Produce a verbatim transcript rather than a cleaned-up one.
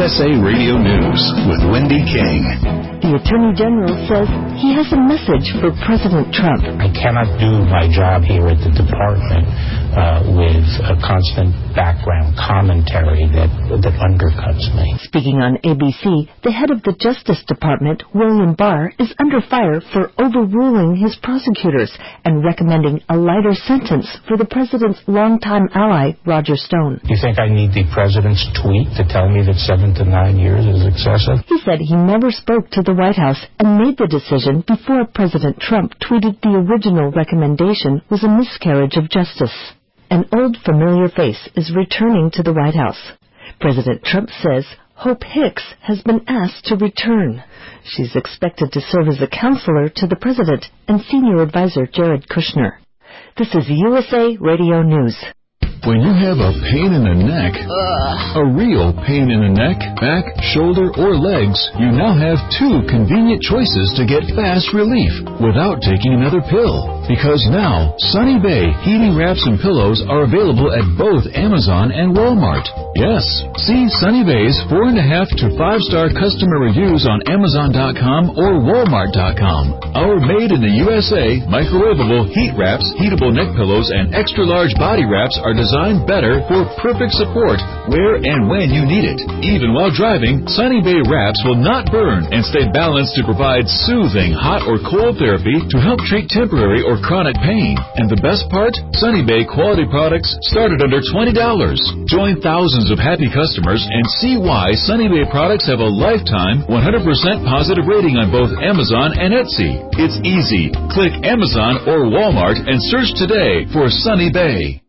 S A Radio News with Wendy King. The Attorney General says he has a message for President Trump. I cannot do my job here at the department uh, with a constant background commentary that, that undercuts me. Speaking on A B C, the head of the Justice Department, William Barr, is under fire for overruling his prosecutors and recommending a lighter sentence for the president's longtime ally, Roger Stone. You think I need the president's tweet to tell me that seven to nine years is excessive? He said he never spoke to the White House and made the decision before President Trump tweeted the original recommendation was a miscarriage of justice. An old familiar face is returning to the White House. President Trump says Hope Hicks has been asked to return. She's expected to serve as a counselor to the president and senior advisor Jared Kushner. This is U S A Radio News. When you have a pain in the neck, a real pain in the neck, back, shoulder, or legs, you now have two convenient choices to get fast relief without taking another pill. Because now, Sunny Bay heating wraps and pillows are available at both Amazon and Walmart. Yes, see Sunny Bay's four and a half to five star customer reviews on Amazon dot com or Walmart dot com. Our made in the U S A microwavable heat wraps, heatable neck pillows, and extra large body wraps are designed better for perfect support where and when you need it. Even while driving, Sunny Bay wraps will not burn and stay balanced to provide soothing hot or cold therapy to help treat temporary or chronic pain. And the best part? Sunny Bay quality products start at under twenty dollars. Join thousands of happy customers and see why Sunny Bay products have a lifetime one hundred percent positive rating on both Amazon and Etsy. It's easy. Click Amazon or Walmart and search today for Sunny Bay.